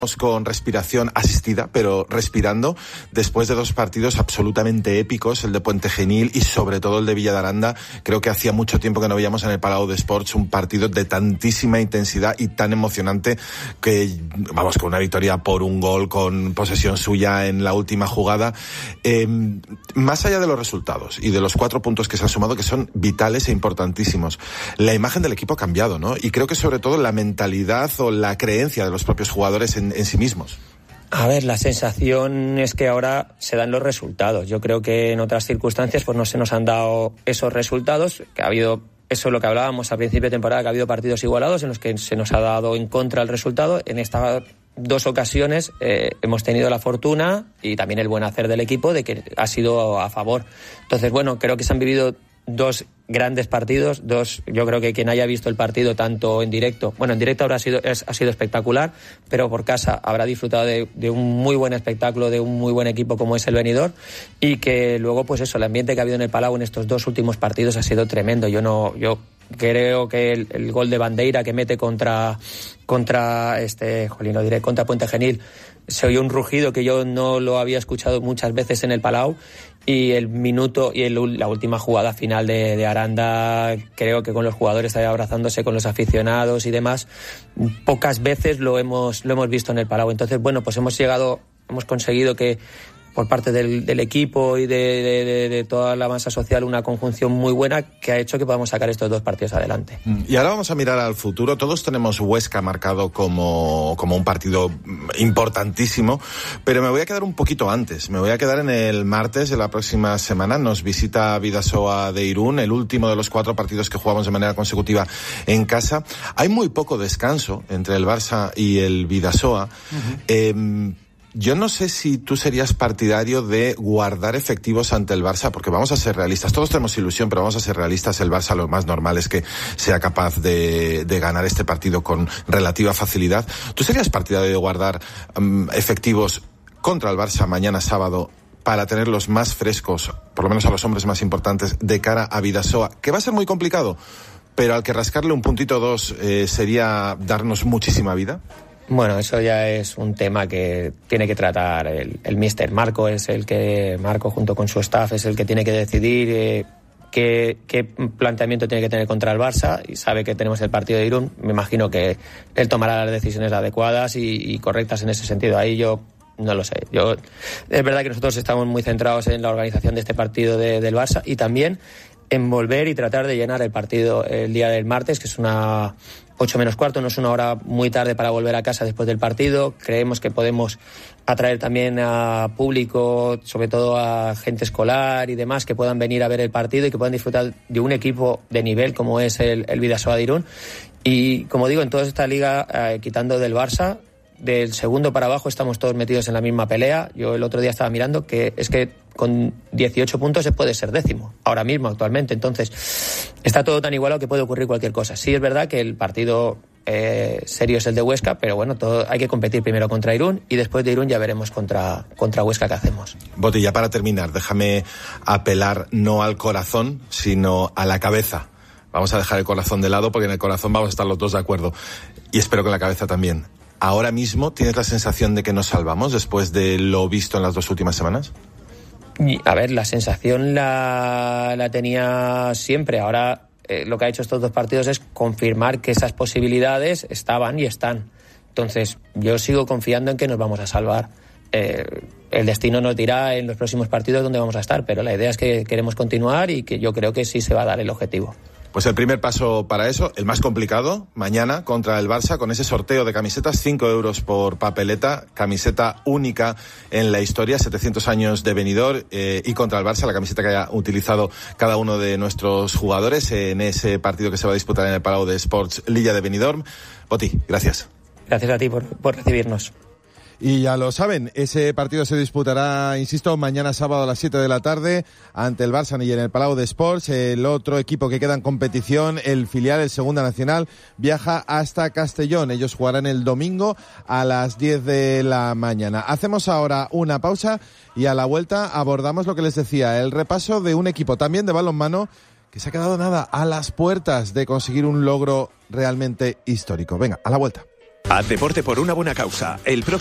con respiración asistida, pero respirando, después de dos partidos absolutamente épicos, el de Puente Genil y sobre todo el de Villa de Aranda. Creo que hacía mucho tiempo que no veíamos en el Palau de Sports un partido de tantísima intensidad y tan emocionante que, vamos, con una victoria por un gol, con posesión suya en la última jugada. Más allá de los resultados y de los 4 puntos que se han sumado, que son vitales e importantísimos, la imagen del equipo ha cambiado, ¿no? Y creo que sobre todo la mentalidad o la creencia de los propios jugadores en sí mismos. A ver, la sensación es que ahora se dan los resultados. Yo creo que en otras circunstancias pues no se nos han dado esos resultados, que ha habido, eso es lo que hablábamos al principio de temporada, que ha habido partidos igualados en los que se nos ha dado en contra el resultado. En estas 2 ocasiones hemos tenido la fortuna y también el buen hacer del equipo de que ha sido a favor. Entonces, bueno, creo que se han vivido 2 grandes partidos, yo creo que quien haya visto el partido tanto en directo, bueno, en directo ha sido espectacular, pero por casa habrá disfrutado de un muy buen espectáculo, de un muy buen equipo como es el Benidorm, y que luego pues eso, el ambiente que ha habido en el Palau en estos 2 últimos partidos ha sido tremendo. Yo creo que el gol de Bandeira que mete contra Puente Genil, se oyó un rugido que yo no lo había escuchado muchas veces en el Palau, y el minuto y la última jugada final de Aranda, creo que con los jugadores ahí abrazándose con los aficionados y demás, pocas veces lo hemos visto en el Palau. Entonces, bueno, pues hemos conseguido que por parte del equipo y de toda la masa social una conjunción muy buena que ha hecho que podamos sacar estos 2 partidos adelante. Y ahora vamos a mirar al futuro. Todos tenemos Huesca marcado como un partido importantísimo, pero me voy a quedar un poquito antes. Me voy a quedar en el martes de la próxima semana. Nos visita Bidasoa de Irún, el último de los 4 partidos que jugamos de manera consecutiva en casa. Hay muy poco descanso entre el Barça y el Bidasoa. Yo no sé si tú serías partidario de guardar efectivos ante el Barça, porque vamos a ser realistas. Todos tenemos ilusión, pero vamos a ser realistas. El Barça lo más normal es que sea capaz de ganar este partido con relativa facilidad. ¿Tú serías partidario de guardar efectivos contra el Barça mañana sábado para tenerlos más frescos, por lo menos a los hombres más importantes, de cara a Bidasoa, que va a ser muy complicado, pero al que rascarle un puntito o 2 sería darnos muchísima vida? Bueno, eso ya es un tema que tiene que tratar el míster. Marco junto con su staff es el que tiene que decidir qué planteamiento tiene que tener contra el Barça, y sabe que tenemos el partido de Irún. Me imagino que él tomará las decisiones adecuadas y correctas en ese sentido. Ahí yo no lo sé. Es verdad que nosotros estamos muy centrados en la organización de este partido del Barça y también en volver y tratar de llenar el partido el día del martes, que es una 8 menos cuarto, no es una hora muy tarde para volver a casa después del partido. Creemos que podemos atraer también a público, sobre todo a gente escolar y demás, que puedan venir a ver el partido y que puedan disfrutar de un equipo de nivel como es el Bidasoa de Irún. Y como digo, en toda esta liga, quitando del Barça, del segundo para abajo estamos todos metidos en la misma pelea. Yo el otro día estaba mirando que es que con 18 puntos se puede ser 10º, ahora mismo, actualmente. Entonces, está todo tan igualado que puede ocurrir cualquier cosa. Sí es verdad que el partido serio es el de Huesca, pero bueno, hay que competir primero contra Irún y después de Irún ya veremos contra Huesca qué hacemos. Boti, ya para terminar, déjame apelar no al corazón, sino a la cabeza. Vamos a dejar el corazón de lado porque en el corazón vamos a estar los dos de acuerdo. Y espero que en la cabeza también. ¿Ahora mismo tienes la sensación de que nos salvamos después de lo visto en las 2 últimas semanas? A ver, la sensación la tenía siempre. Ahora lo que ha hecho estos 2 partidos es confirmar que esas posibilidades estaban y están. Entonces, yo sigo confiando en que nos vamos a salvar. El destino nos dirá en los próximos partidos dónde vamos a estar, pero la idea es que queremos continuar y que yo creo que sí se va a dar el objetivo. Pues el primer paso para eso, el más complicado, mañana contra el Barça, con ese sorteo de camisetas, 5 euros por papeleta, camiseta única en la historia, 700 años de Benidorm, y contra el Barça, la camiseta que haya utilizado cada uno de nuestros jugadores en ese partido que se va a disputar en el Palau de Sports Lilla de Benidorm. Boti, gracias. Gracias a ti por recibirnos. Y ya lo saben, ese partido se disputará, insisto, mañana sábado a las 7 de la tarde ante el Barça y en el Palau de Sports. El otro equipo que queda en competición, el filial, el Segunda Nacional, viaja hasta Castellón. Ellos jugarán el domingo a las 10 de la mañana. Hacemos ahora una pausa y a la vuelta abordamos lo que les decía, el repaso de un equipo también de balonmano que se ha quedado a las puertas de conseguir un logro realmente histórico. Venga, a la vuelta. Haz deporte por una buena causa. El próximo